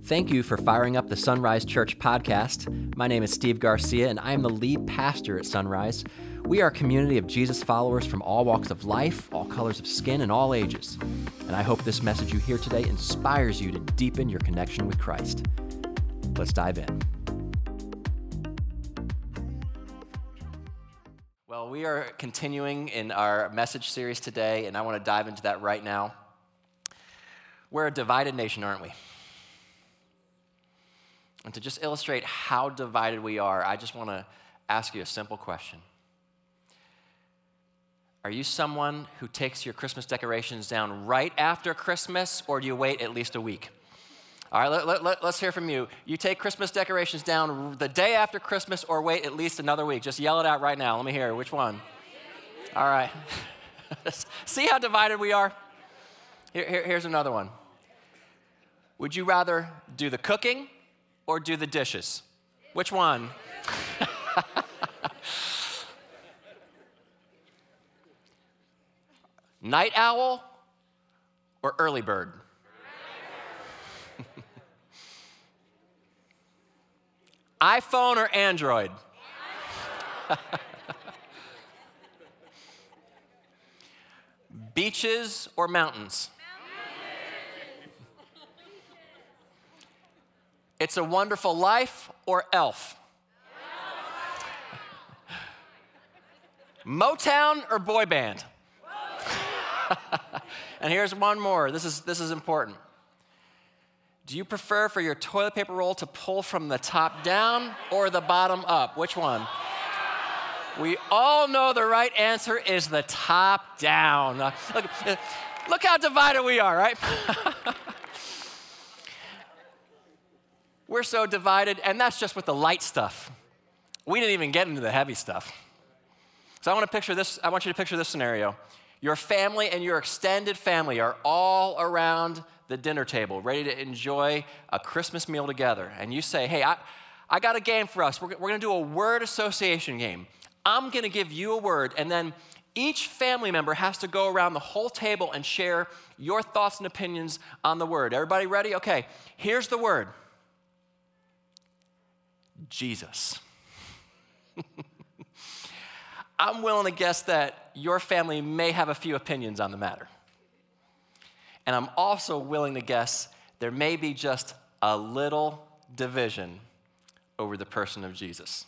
Thank you for firing up the Sunrise Church podcast. My name is Steve Garcia, and I am the lead pastor at Sunrise. We are a community of Jesus followers from all walks of life, all colors of skin, and all ages. And I hope this message you hear today inspires you to deepen your connection with Christ. Let's dive in. Well, we are continuing in our message series today, and I want to dive into that right now. We're a divided nation, aren't we? And to just illustrate how divided we are, I just want to ask you a simple question. Are you someone who takes your Christmas decorations down right after Christmas, or do you wait at least a week? All right, let's hear from you. You take Christmas decorations down the day after Christmas or wait at least another week? Just yell it out right now. Let me hear which one. All right. See how divided we are? Here's another one. Would you rather do the cooking or do the dishes? Which one? Night owl or early bird? iPhone or Android? Beaches or mountains? It's a Wonderful Life or Elf? Motown or boy band? And here's one more. This is important. Do you prefer for your toilet paper roll to pull from the top down or the bottom up? Which one? We all know the right answer is the top down. Look how divided we are, right? We're so divided, and that's just with the light stuff. We didn't even get into the heavy stuff. So I want you to picture this scenario. Your family and your extended family are all around the dinner table, ready to enjoy a Christmas meal together. And you say, hey, I got a game for us. We're going to do a word association game. I'm going to give you a word, and then each family member has to go around the whole table and share your thoughts and opinions on the word. Everybody ready? Okay, here's the word. Jesus. I'm willing to guess that your family may have a few opinions on the matter. And I'm also willing to guess there may be just a little division over the person of Jesus.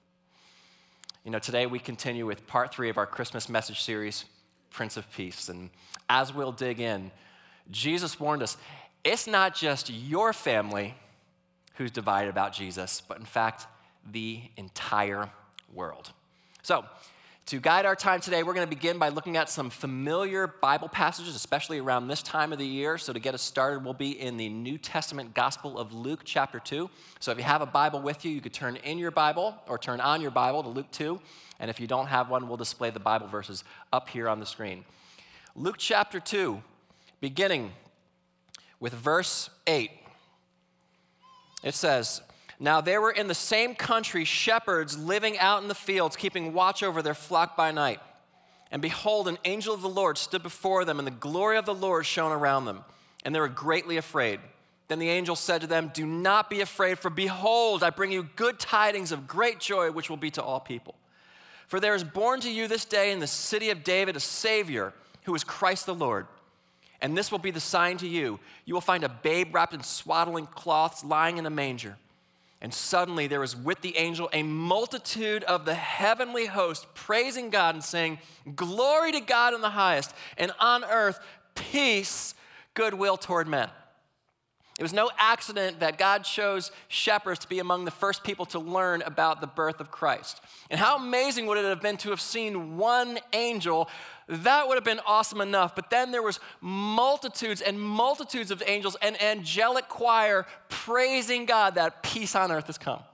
You know, today we continue with part 3 of our Christmas message series, Prince of Peace. And as we'll dig in, Jesus warned us, it's not just your family who's divided about Jesus, but in fact, the entire world. So, to guide our time today, we're going to begin by looking at some familiar Bible passages, especially around this time of the year. So to get us started, we'll be in the New Testament Gospel of Luke chapter 2. So if you have a Bible with you, you could turn in your Bible or turn on your Bible to Luke 2. And if you don't have one, we'll display the Bible verses up here on the screen. Luke chapter 2, beginning with verse 8. It says, "Now there were in the same country shepherds living out in the fields, keeping watch over their flock by night. And behold, an angel of the Lord stood before them, and the glory of the Lord shone around them. And they were greatly afraid. Then the angel said to them, 'Do not be afraid, for behold, I bring you good tidings of great joy, which will be to all people. For there is born to you this day in the city of David a Savior, who is Christ the Lord. And this will be the sign to you. You will find a babe wrapped in swaddling cloths lying in a manger.' And suddenly there was with the angel a multitude of the heavenly host praising God and saying, 'Glory to God in the highest, and on earth peace, goodwill toward men.'" It was no accident that God chose shepherds to be among the first people to learn about the birth of Christ. And how amazing would it have been to have seen one angel? That would have been awesome enough. But then there was multitudes and multitudes of angels, an angelic choir praising God that peace on earth has come.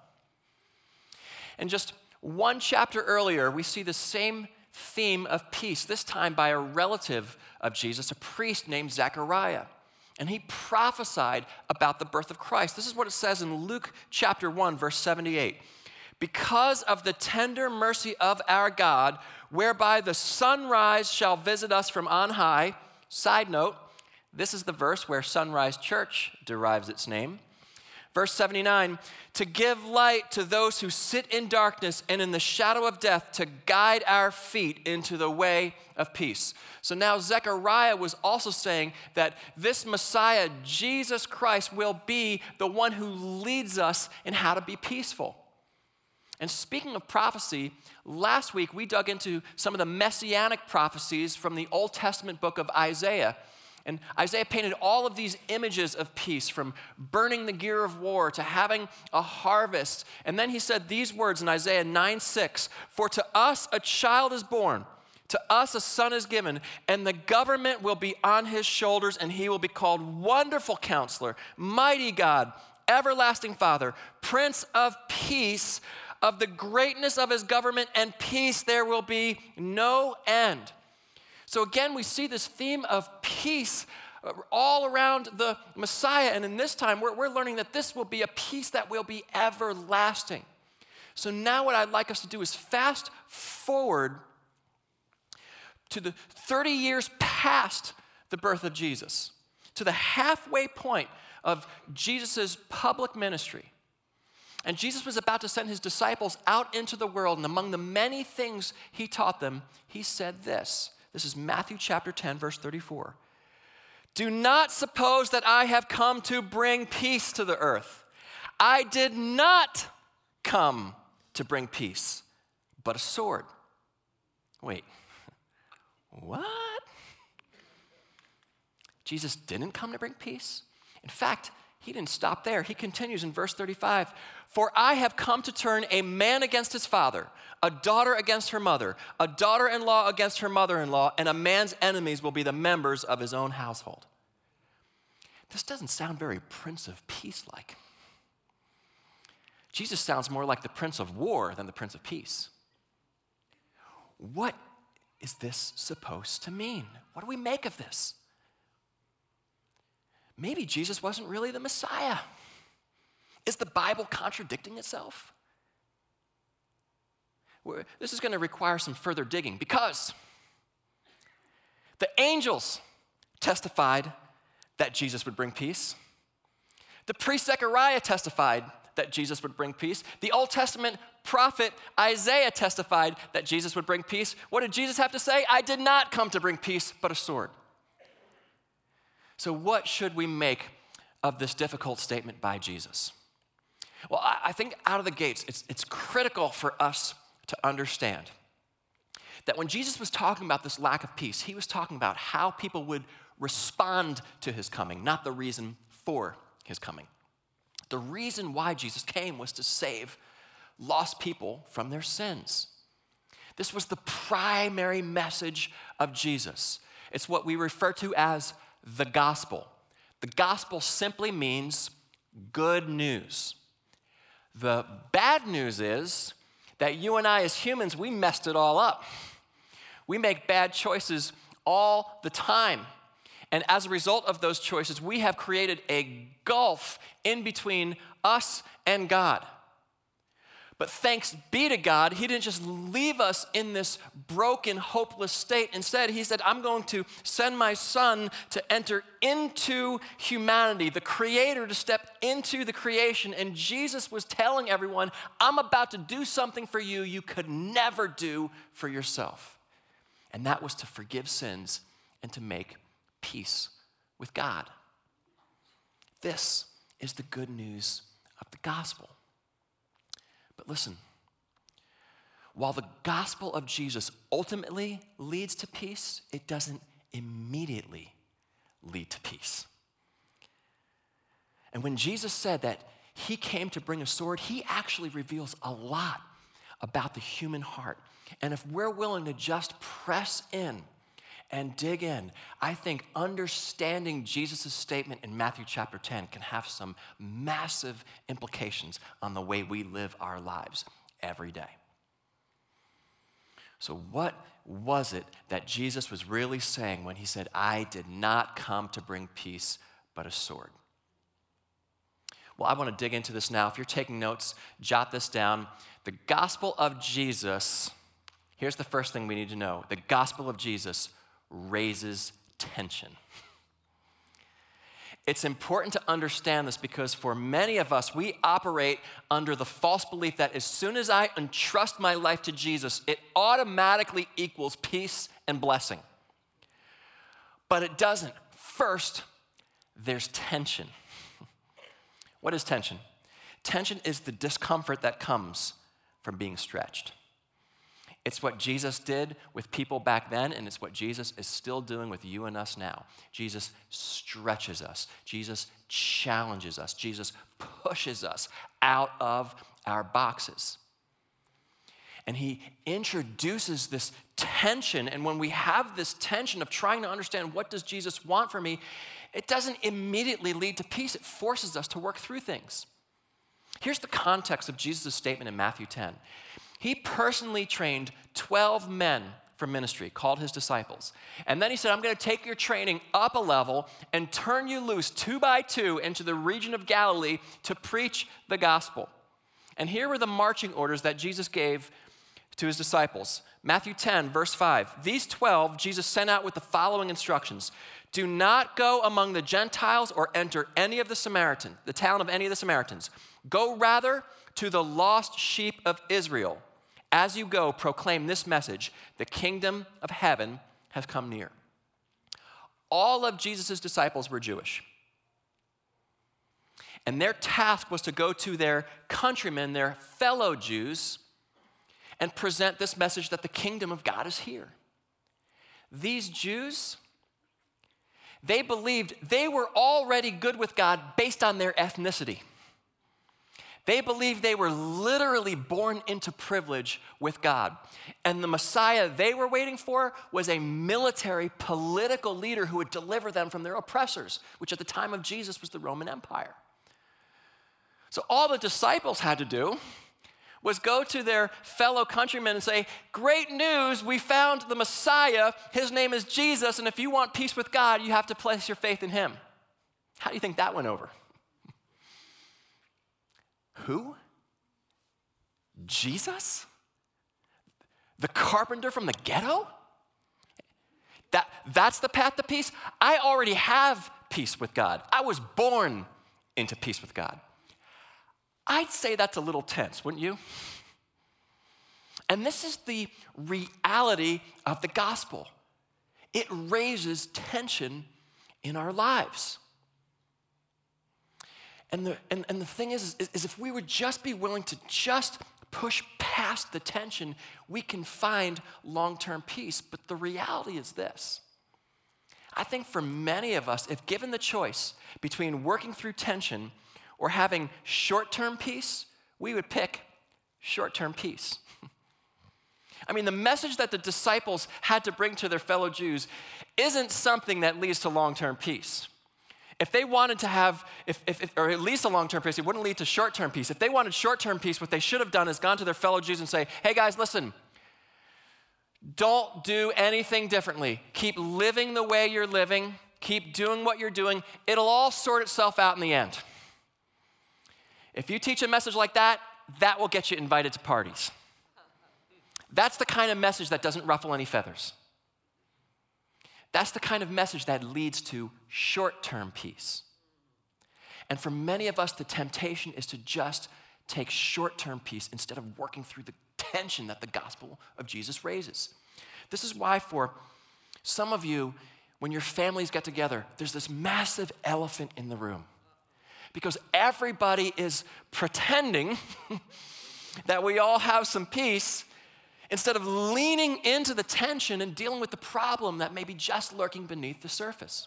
And just one chapter earlier, we see the same theme of peace, this time by a relative of Jesus, a priest named Zechariah. And he prophesied about the birth of Christ. This is what it says in Luke chapter 1, verse 78. "Because of the tender mercy of our God, whereby the sunrise shall visit us from on high." Side note, this is the verse where Sunrise Church derives its name. Verse 79, to give light to those who sit in darkness and in the shadow of death, to guide our feet into the way of peace. So now Zechariah was also saying that this Messiah, Jesus Christ, will be the one who leads us in how to be peaceful. And speaking of prophecy, last week we dug into some of the messianic prophecies from the Old Testament book of Isaiah. And Isaiah painted all of these images of peace, from burning the gear of war to having a harvest. And then he said these words in Isaiah 9:6, for to us a child is born, to us a son is given, and the government will be on his shoulders, and he will be called Wonderful Counselor, Mighty God, Everlasting Father, Prince of Peace. Of the greatness of his government and peace there will be no end. So again, we see this theme of peace all around the Messiah. And in this time, we're learning that this will be a peace that will be everlasting. So now what I'd like us to do is fast forward to the 30 years past the birth of Jesus, to the halfway point of Jesus' public ministry. And Jesus was about to send his disciples out into the world, and among the many things he taught them, he said this. This is Matthew chapter 10, verse 34. Do not suppose that I have come to bring peace to the earth. I did not come to bring peace, but a sword. Wait, what? Jesus didn't come to bring peace? In fact, he didn't stop there. He continues in verse 35. For I have come to turn a man against his father, a daughter against her mother, a daughter-in-law against her mother-in-law, and a man's enemies will be the members of his own household. This doesn't sound very Prince of Peace-like. Jesus sounds more like the Prince of War than the Prince of Peace. What is this supposed to mean? What do we make of this? Maybe Jesus wasn't really the Messiah. Is the Bible contradicting itself? This is going to require some further digging, because the angels testified that Jesus would bring peace. The priest Zechariah testified that Jesus would bring peace. The Old Testament prophet Isaiah testified that Jesus would bring peace. What did Jesus have to say? I did not come to bring peace, but a sword. So what should we make of this difficult statement by Jesus? Well, I think out of the gates, it's critical for us to understand that when Jesus was talking about this lack of peace, he was talking about how people would respond to his coming, not the reason for his coming. The reason why Jesus came was to save lost people from their sins. This was the primary message of Jesus. It's what we refer to as the gospel. The gospel simply means good news. The bad news is that you and I as humans, we messed it all up. We make bad choices all the time. And as a result of those choices, we have created a gulf in between us and God. But thanks be to God, he didn't just leave us in this broken, hopeless state. Instead, he said, I'm going to send my son to enter into humanity, the creator to step into the creation. And Jesus was telling everyone, I'm about to do something for you you could never do for yourself. And that was to forgive sins and to make peace with God. This is the good news of the gospel. But listen, while the gospel of Jesus ultimately leads to peace, it doesn't immediately lead to peace. And when Jesus said that he came to bring a sword, he actually reveals a lot about the human heart. And if we're willing to just press in and dig in, I think understanding Jesus' statement in Matthew chapter 10 can have some massive implications on the way we live our lives every day. So what was it that Jesus was really saying when he said, I did not come to bring peace, but a sword? Well, I want to dig into this now. If you're taking notes, jot this down. The gospel of Jesus, here's the first thing we need to know. The gospel of Jesus raises tension. It's important to understand this because for many of us, we operate under the false belief that as soon as I entrust my life to Jesus, it automatically equals peace and blessing. But it doesn't. First, there's tension. What is tension? Tension is the discomfort that comes from being stretched. It's what Jesus did with people back then, and it's what Jesus is still doing with you and us now. Jesus stretches us. Jesus challenges us. Jesus pushes us out of our boxes. And he introduces this tension, and when we have this tension of trying to understand what does Jesus want from me, it doesn't immediately lead to peace. It forces us to work through things. Here's the context of Jesus' statement in Matthew 10. He personally trained 12 men for ministry, called his disciples. And then he said, I'm going to take your training up a level and turn you loose 2 by 2 into the region of Galilee to preach the gospel. And here were the marching orders that Jesus gave to his disciples. Matthew 10, verse 5. These 12 Jesus sent out with the following instructions. Do not go among the Gentiles or enter any of the town of any of the Samaritans. Go rather to the lost sheep of Israel. As you go, proclaim this message: the kingdom of heaven has come near. All of Jesus' disciples were Jewish. And their task was to go to their countrymen, their fellow Jews, and present this message that the kingdom of God is here. These Jews, they believed they were already good with God based on their ethnicity. They believed they were literally born into privilege with God. And the Messiah they were waiting for was a military, political leader who would deliver them from their oppressors, which at the time of Jesus was the Roman Empire. So all the disciples had to do was go to their fellow countrymen and say, great news, we found the Messiah. His name is Jesus, and if you want peace with God, you have to place your faith in him. How do you think that went over? Who? Jesus? The carpenter from the ghetto? That's the path to peace? I already have peace with God. I was born into peace with God. I'd say that's a little tense, wouldn't you? And this is the reality of the gospel. It raises tension in our lives. And the thing is if we would just be willing to just push past the tension, we can find long-term peace. But the reality is this. I think for many of us, if given the choice between working through tension or having short-term peace, we would pick short-term peace. I mean, the message that the disciples had to bring to their fellow Jews isn't something that leads to long-term peace. If they wanted to have, or at least a long-term peace, it wouldn't lead to short-term peace. If they wanted short-term peace, what they should have done is gone to their fellow Jews and say, hey guys, listen, don't do anything differently. Keep living the way you're living. Keep doing what you're doing. It'll all sort itself out in the end. If you teach a message like that, that will get you invited to parties. That's the kind of message that doesn't ruffle any feathers. That's the kind of message that leads to short-term peace. And for many of us, the temptation is to just take short-term peace instead of working through the tension that the gospel of Jesus raises. This is why for some of you, when your families get together, there's this massive elephant in the room. Because everybody is pretending that we all have some peace instead of leaning into the tension and dealing with the problem that may be just lurking beneath the surface.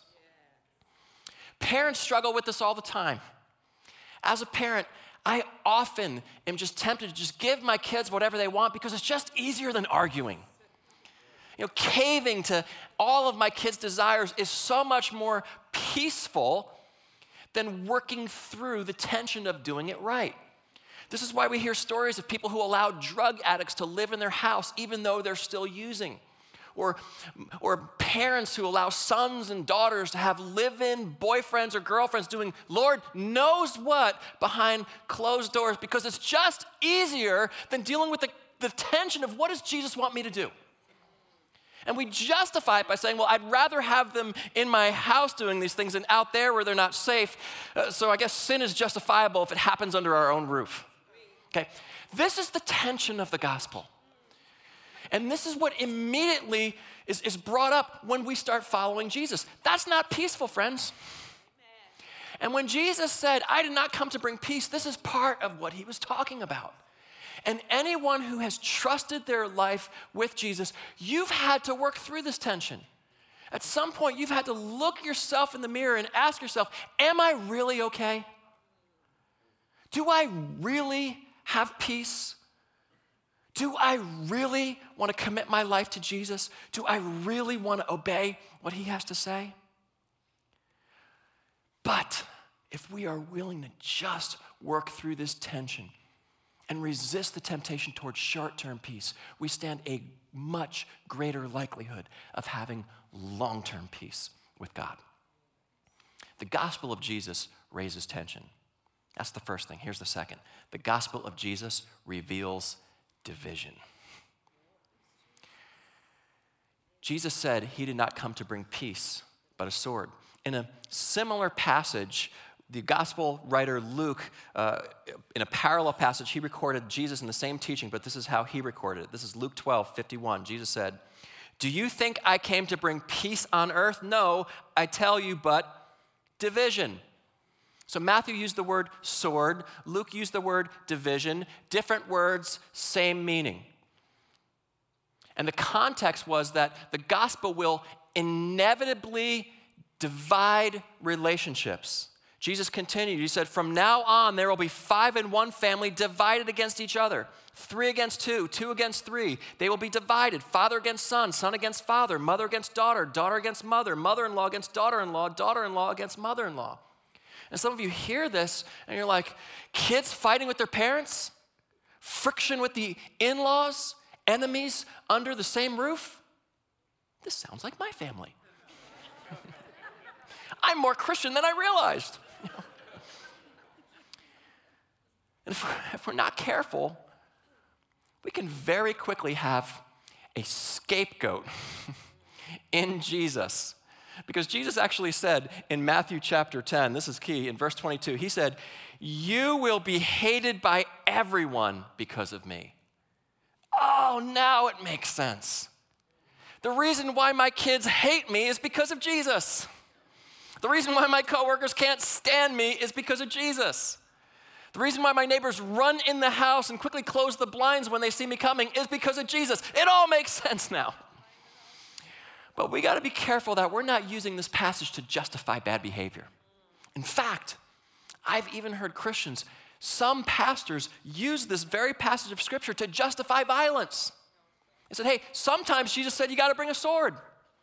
Parents struggle with this all the time. As a parent, I often am just tempted to just give my kids whatever they want because it's just easier than arguing. You know, caving to all of my kids' desires is so much more peaceful than working through the tension of doing it right. This is why we hear stories of people who allow drug addicts to live in their house even though they're still using. Or parents who allow sons and daughters to have live-in boyfriends or girlfriends doing Lord knows what behind closed doors because it's just easier than dealing with the tension of what does Jesus want me to do? And we justify it by saying, well, I'd rather have them in my house doing these things than out there where they're not safe. So I guess sin is justifiable if it happens under our own roof. Okay, this is the tension of the gospel. And this is what immediately is brought up when we start following Jesus. That's not peaceful, friends. And when Jesus said, I did not come to bring peace, this is part of what he was talking about. And anyone who has trusted their life with Jesus, you've had to work through this tension. At some point, you've had to look yourself in the mirror and ask yourself, am I really okay? Do I really have peace? Do I really want to commit my life to Jesus? Do I really want to obey what he has to say? But if we are willing to just work through this tension and resist the temptation towards short-term peace, we stand a much greater likelihood of having long-term peace with God. The gospel of Jesus raises tension. That's the first thing. Here's the second. The gospel of Jesus reveals division. Jesus said he did not come to bring peace, but a sword. In a similar passage, the gospel writer Luke, in a parallel passage, he recorded Jesus in the same teaching, but this is how he recorded it. This is Luke 12:51. Jesus said, do you think I came to bring peace on earth? No, I tell you, but division. So Matthew used the word sword. Luke used the word division. Different words, same meaning. And the context was that the gospel will inevitably divide relationships. Jesus continued. He said, from now on, there will be 5 in one family divided against each other. 3 against 2, 2 against 3. They will be divided. Father against son, son against father, mother against daughter, daughter against mother, mother-in-law against daughter-in-law, daughter-in-law against mother-in-law. And some of you hear this and you're like, kids fighting with their parents? Friction with the in-laws? Enemies under the same roof? This sounds like my family. I'm more Christian than I realized. And if we're not careful, we can very quickly have a scapegoat in Jesus. Because Jesus actually said in Matthew chapter 10, this is key, in verse 22, he said, you will be hated by everyone because of me. Oh, now it makes sense. The reason why my kids hate me is because of Jesus. The reason why my coworkers can't stand me is because of Jesus. The reason why my neighbors run in the house and quickly close the blinds when they see me coming is because of Jesus. It all makes sense now. But we got to be careful that we're not using this passage to justify bad behavior. In fact, I've even heard Christians, some pastors use this very passage of Scripture to justify violence. They said, hey, sometimes Jesus said you got to bring a sword.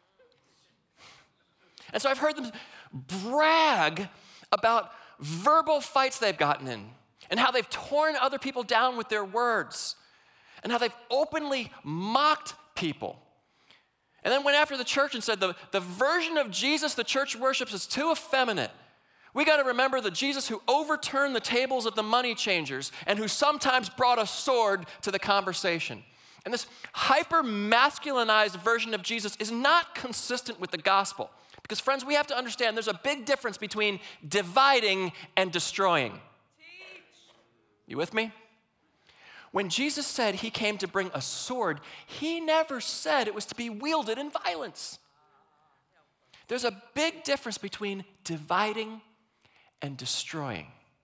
And so I've heard them brag about verbal fights they've gotten in and how they've torn other people down with their words and how they've openly mocked people. And then went after the church and said the version of Jesus the church worships is too effeminate. We got to remember the Jesus who overturned the tables of the money changers and who sometimes brought a sword to the conversation. And this hyper-masculinized version of Jesus is not consistent with the gospel. Because friends, we have to understand there's a big difference between dividing and destroying. Teach. You with me? When Jesus said he came to bring a sword, he never said it was to be wielded in violence. There's a big difference between dividing and destroying.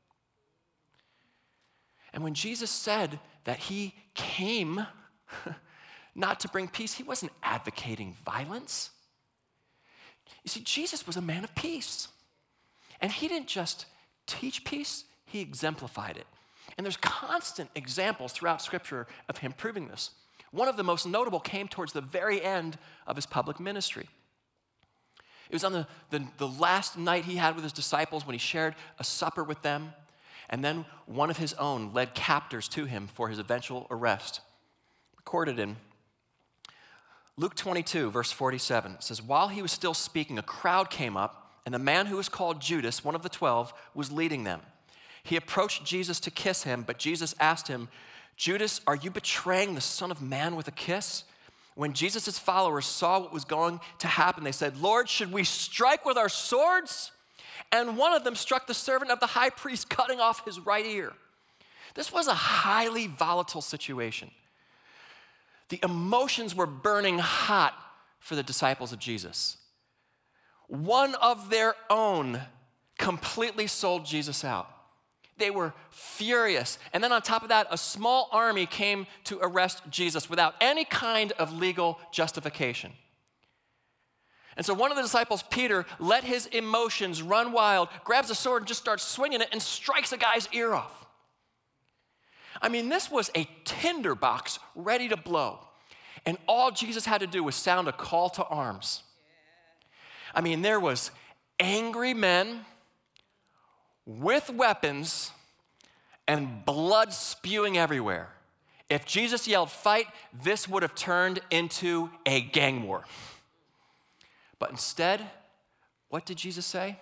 And when Jesus said that he came not to bring peace, he wasn't advocating violence. You see, Jesus was a man of peace. And he didn't just teach peace, he exemplified it. And there's constant examples throughout Scripture of him proving this. One of the most notable came towards the very end of his public ministry. It was on the last night he had with his disciples when he shared a supper with them. And then one of his own led captors to him for his eventual arrest. Recorded in Luke 22, verse 47, it says, while he was still speaking, a crowd came up, and the man who was called Judas, one of the 12, was leading them. He approached Jesus to kiss him, but Jesus asked him, Judas, are you betraying the Son of Man with a kiss? When Jesus' followers saw what was going to happen, they said, "Lord, should we strike with our swords?" And one of them struck the servant of the high priest, cutting off his right ear. This was a highly volatile situation. The emotions were burning hot for the disciples of Jesus. One of their own completely sold Jesus out. They were furious. And then on top of that, a small army came to arrest Jesus without any kind of legal justification. And so one of the disciples, Peter, let his emotions run wild, grabs a sword and just starts swinging it and strikes a guy's ear off. I mean, this was a tinderbox ready to blow. And all Jesus had to do was sound a call to arms. I mean, there was angry men with weapons and blood spewing everywhere. If Jesus yelled fight, this would have turned into a gang war. But instead, what did Jesus say?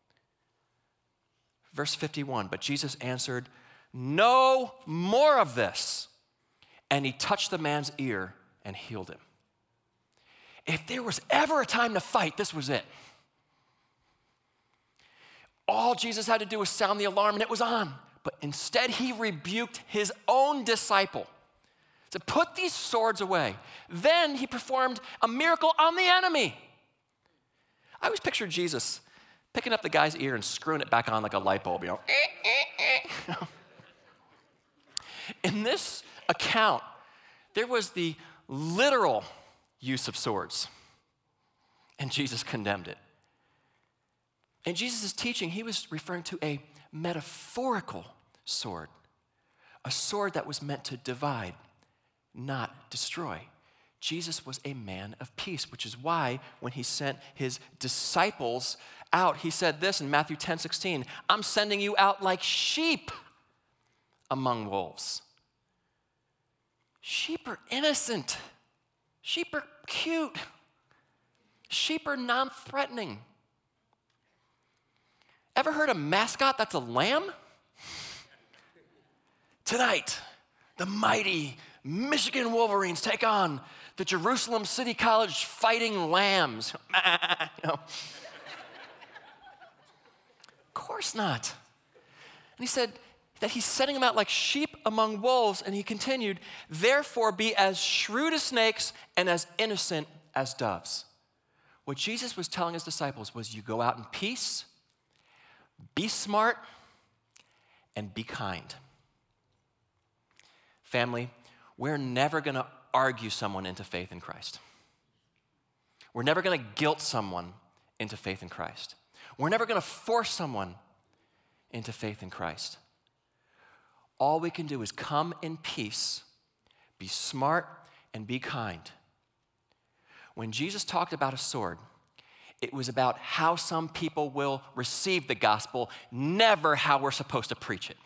Verse 51, but Jesus answered, "No more of this." And he touched the man's ear and healed him. If there was ever a time to fight, this was it. All Jesus had to do was sound the alarm and it was on. But instead, he rebuked his own disciple. He said, "Put these swords away." Then he performed a miracle on the enemy. I always pictured Jesus picking up the guy's ear and screwing it back on like a light bulb, In this account, there was the literal use of swords, and Jesus condemned it. In Jesus' teaching, he was referring to a metaphorical sword, a sword that was meant to divide, not destroy. Jesus was a man of peace, which is why when he sent his disciples out, he said this in Matthew 10:16, "I'm sending you out like sheep among wolves." Sheep are innocent. Sheep are cute. Sheep are non-threatening. Ever heard a mascot that's a lamb? Tonight, the mighty Michigan Wolverines take on the Jerusalem City College Fighting Lambs. Of course not. And he said that he's setting them out like sheep among wolves, and he continued, "Therefore be as shrewd as snakes and as innocent as doves." What Jesus was telling his disciples was, you go out in peace, be smart, and be kind. Family, we're never going to argue someone into faith in Christ. We're never going to guilt someone into faith in Christ. We're never going to force someone into faith in Christ. All we can do is come in peace, be smart, and be kind. When Jesus talked about a sword, it was about how some people will receive the gospel, never how we're supposed to preach it.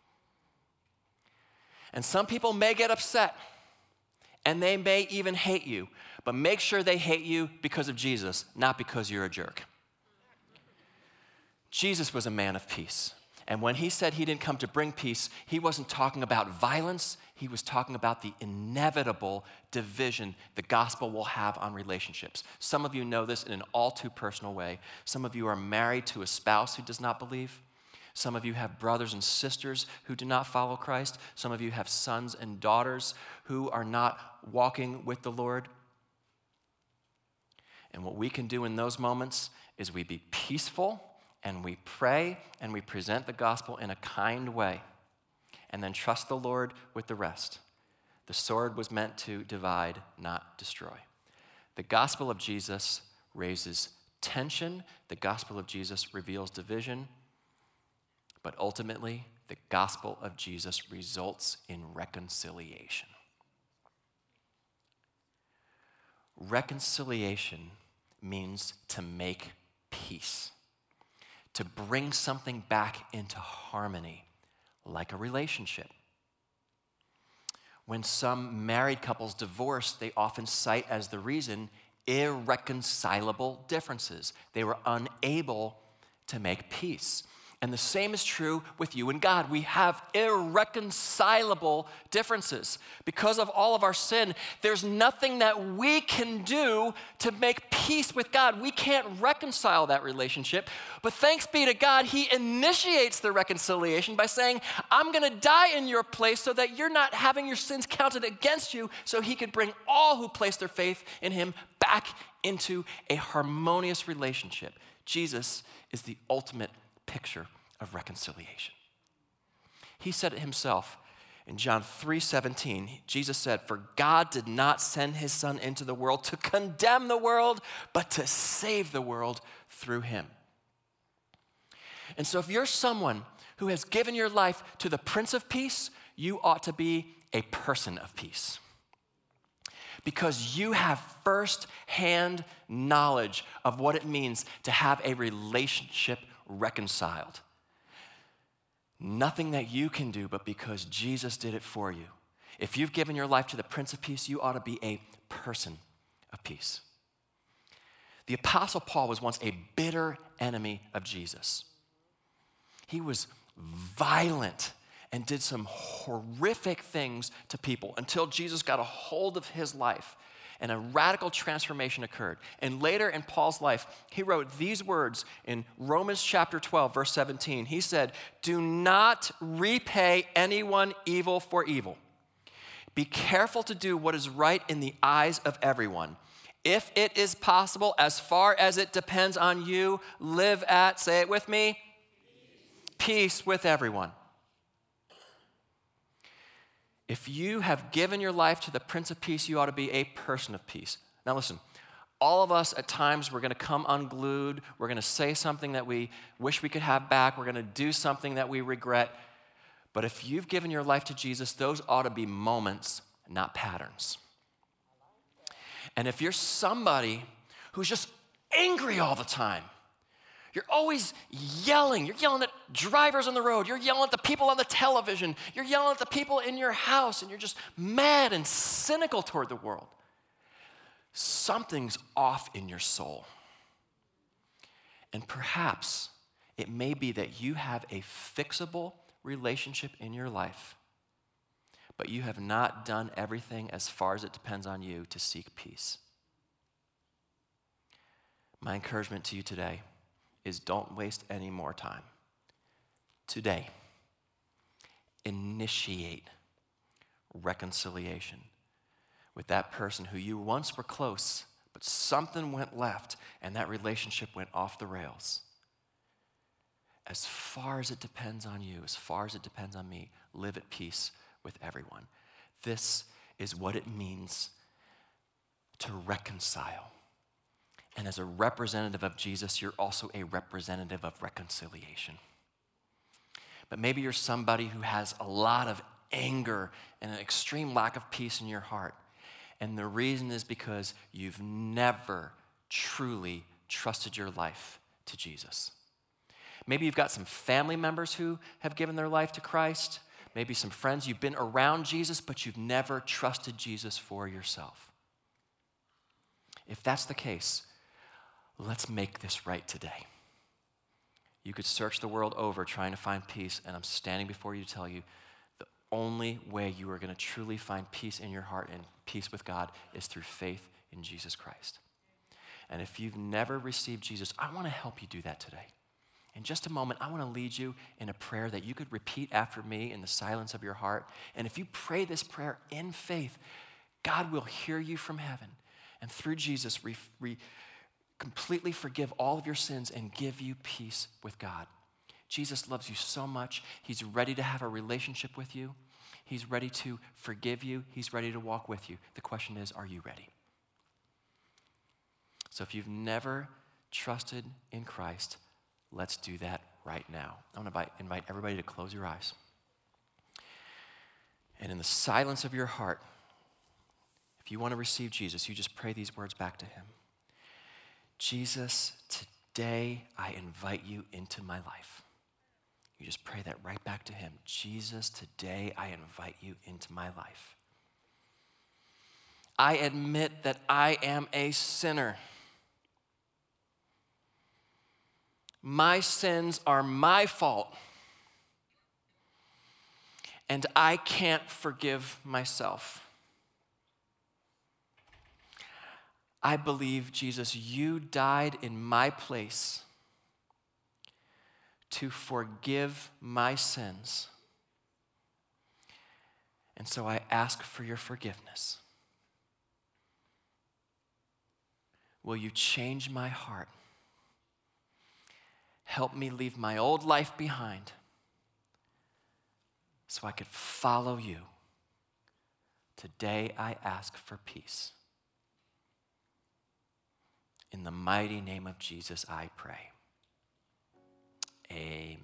And some people may get upset, and they may even hate you, but make sure they hate you because of Jesus, not because you're a jerk. Jesus was a man of peace. And when he said he didn't come to bring peace, he wasn't talking about violence. He was talking about the inevitable division the gospel will have on relationships. Some of you know this in an all too personal way. Some of you are married to a spouse who does not believe. Some of you have brothers and sisters who do not follow Christ. Some of you have sons and daughters who are not walking with the Lord. And what we can do in those moments is we be peaceful, and we pray, and we present the gospel in a kind way, and then trust the Lord with the rest. The sword was meant to divide, not destroy. The gospel of Jesus raises tension. The gospel of Jesus reveals division. But ultimately, the gospel of Jesus results in reconciliation. Reconciliation means to make peace, to bring something back into harmony, like a relationship. When some married couples divorce, they often cite as the reason irreconcilable differences. They were unable to make peace. And the same is true with you and God. We have irreconcilable differences. Because of all of our sin, there's nothing that we can do to make peace with God. We can't reconcile that relationship. But thanks be to God, he initiates the reconciliation by saying, I'm going to die in your place so that you're not having your sins counted against you, so he could bring all who place their faith in him back into a harmonious relationship. Jesus is the ultimate picture of reconciliation. He said it himself in John 3:17. Jesus said, "For God did not send his son into the world to condemn the world, but to save the world through him." And so if you're someone who has given your life to the Prince of Peace, you ought to be a person of peace. Because you have first-hand knowledge of what it means to have a relationship reconciled. Nothing that you can do, but because Jesus did it for you. If you've given your life to the Prince of Peace, you ought to be a person of peace. The Apostle Paul was once a bitter enemy of Jesus. He was violent and did some horrific things to people until Jesus got a hold of his life and a radical transformation occurred. And later in Paul's life, he wrote these words in Romans chapter 12, verse 17. He said, "Do not repay anyone evil for evil. Be careful to do what is right in the eyes of everyone. If it is possible, as far as it depends on you, live at," say it with me, "peace with everyone." If you have given your life to the Prince of Peace, you ought to be a person of peace. Now listen, all of us at times, we're going to come unglued. We're going to say something that we wish we could have back. We're going to do something that we regret. But if you've given your life to Jesus, those ought to be moments, not patterns. And if you're somebody who's just angry all the time, you're always yelling. You're yelling at drivers on the road. You're yelling at the people on the television. You're yelling at the people in your house, and you're just mad and cynical toward the world. Something's off in your soul. And perhaps it may be that you have a fixable relationship in your life, but you have not done everything as far as it depends on you to seek peace. My encouragement to you today is don't waste any more time. Today, initiate reconciliation with that person who you once were close, but something went left and that relationship went off the rails. As far as it depends on you, as far as it depends on me, live at peace with everyone. This is what it means to reconcile. And as a representative of Jesus, you're also a representative of reconciliation. But maybe you're somebody who has a lot of anger and an extreme lack of peace in your heart. And the reason is because you've never truly trusted your life to Jesus. Maybe you've got some family members who have given their life to Christ. Maybe some friends, you've been around Jesus, but you've never trusted Jesus for yourself. If that's the case, let's make this right today. You could search the world over trying to find peace, and I'm standing before you to tell you the only way you are going to truly find peace in your heart and peace with God is through faith in Jesus Christ. And if you've never received Jesus, I want to help you do that today. In just a moment, I want to lead you in a prayer that you could repeat after me in the silence of your heart. And if you pray this prayer in faith, God will hear you from heaven. And through Jesus, completely forgive all of your sins and give you peace with God. Jesus loves you so much. He's ready to have a relationship with you. He's ready to forgive you. He's ready to walk with you. The question is, are you ready? So if you've never trusted in Christ, let's do that right now. I want to invite everybody to close your eyes. And in the silence of your heart, if you want to receive Jesus, you just pray these words back to him. Jesus, today I invite you into my life. You just pray that right back to him. Jesus, today I invite you into my life. I admit that I am a sinner. My sins are my fault. And I can't forgive myself. I believe, Jesus, you died in my place to forgive my sins. And so I ask for your forgiveness. Will you change my heart? Help me leave my old life behind so I could follow you. Today I ask for peace. In the mighty name of Jesus, I pray. Amen.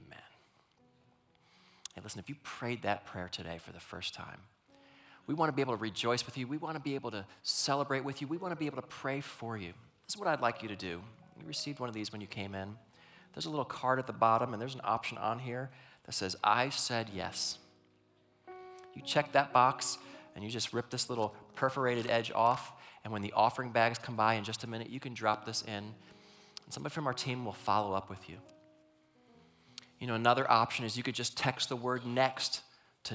Hey, listen, if you prayed that prayer today for the first time, we want to be able to rejoice with you. We want to be able to celebrate with you. We want to be able to pray for you. This is what I'd like you to do. You received one of these when you came in. There's a little card at the bottom, and there's an option on here that says, I said yes. You check that box, and you just rip this little perforated edge off, and when the offering bags come by in just a minute, you can drop this in, and somebody from our team will follow up with you. You know, another option is you could just text the word NEXT to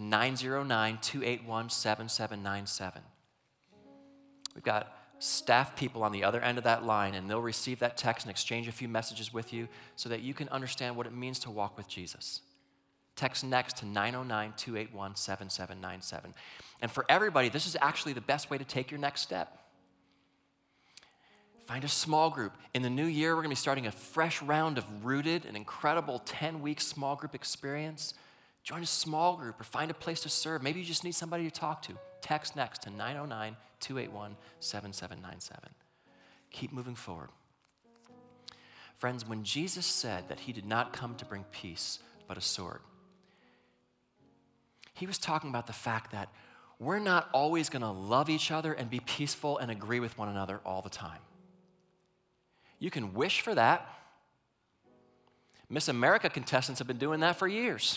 909-281-7797. We've got staff people on the other end of that line, and they'll receive that text and exchange a few messages with you so that you can understand what it means to walk with Jesus. Text NEXT to 909-281-7797. And for everybody, this is actually the best way to take your next step. Find a small group. In the new year, we're going to be starting a fresh round of Rooted, an incredible 10-week small group experience. Join a small group or find a place to serve. Maybe you just need somebody to talk to. Text NEXT to 909-281-7797. Keep moving forward. Friends, when Jesus said that he did not come to bring peace, but a sword, he was talking about the fact that we're not always going to love each other and be peaceful and agree with one another all the time. You can wish for that. Miss America contestants have been doing that for years.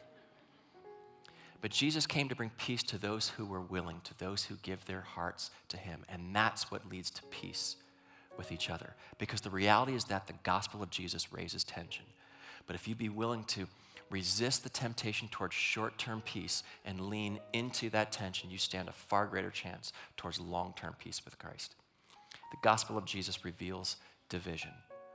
But Jesus came to bring peace to those who were willing, to those who give their hearts to him. And that's what leads to peace with each other. Because the reality is that the gospel of Jesus raises tension. But if you be willing to resist the temptation towards short-term peace and lean into that tension, you stand a far greater chance towards long-term peace with Christ. The gospel of Jesus reveals division.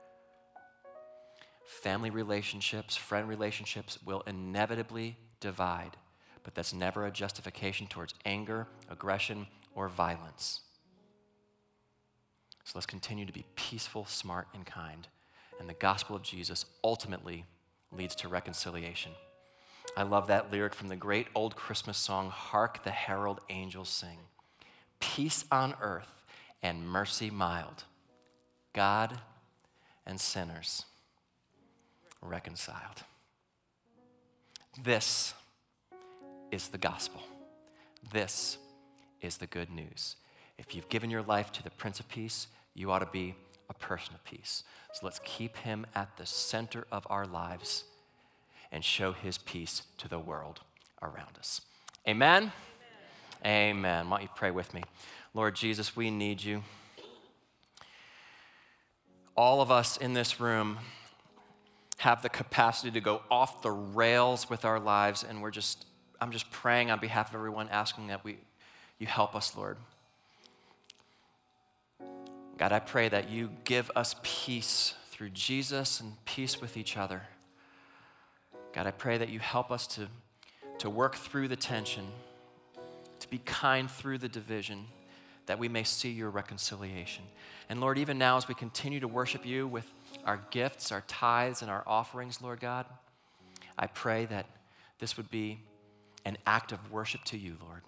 Family relationships, friend relationships will inevitably divide, but that's never a justification towards anger, aggression, or violence. So let's continue to be peaceful, smart, and kind. And the gospel of Jesus ultimately leads to reconciliation. I love that lyric from the great old Christmas song, Hark the Herald Angels Sing. Peace on earth and mercy mild, God and sinners reconciled. This is the gospel. This is the good news. If you've given your life to the Prince of Peace, you ought to be a person of peace. So let's keep him at the center of our lives and show his peace to the world around us. Amen? Amen. Why don't you pray with me? Lord Jesus, we need you. All of us in this room have the capacity to go off the rails with our lives, and I'm just praying on behalf of everyone, asking that you help us, Lord. God, I pray that you give us peace through Jesus and peace with each other. God, I pray that you help us to work through the tension, to be kind through the division, that we may see your reconciliation. And Lord, even now as we continue to worship you with our gifts, our tithes, and our offerings, Lord God, I pray that this would be an act of worship to you, Lord.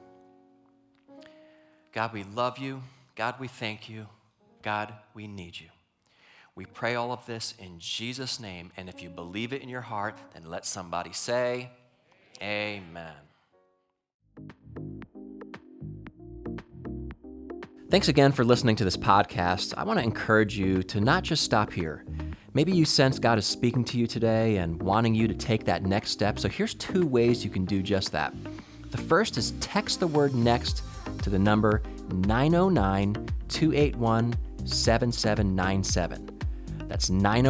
God, we love you. God, we thank you. God, we need you. We pray all of this in Jesus' name, and if you believe it in your heart, then let somebody say, amen. Thanks again for listening to this podcast. I want to encourage you to not just stop here. Maybe you sense God is speaking to you today and wanting you to take that next step. So here's 2 ways you can do just that. The first is text the word NEXT to the number 909-281-7797. That's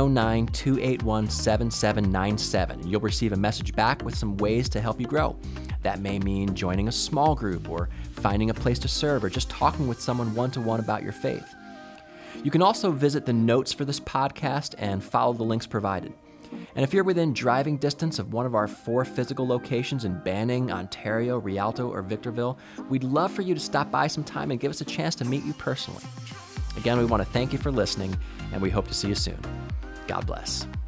909-281-7797, and you'll receive a message back with some ways to help you grow. That may mean joining a small group or finding a place to serve or just talking with someone one-to-one about your faith. You can also visit the notes for this podcast and follow the links provided. And if you're within driving distance of one of our 4 physical locations in Banning, Ontario, Rialto, or Victorville, we'd love for you to stop by sometime and give us a chance to meet you personally. Again, we want to thank you for listening, and we hope to see you soon. God bless.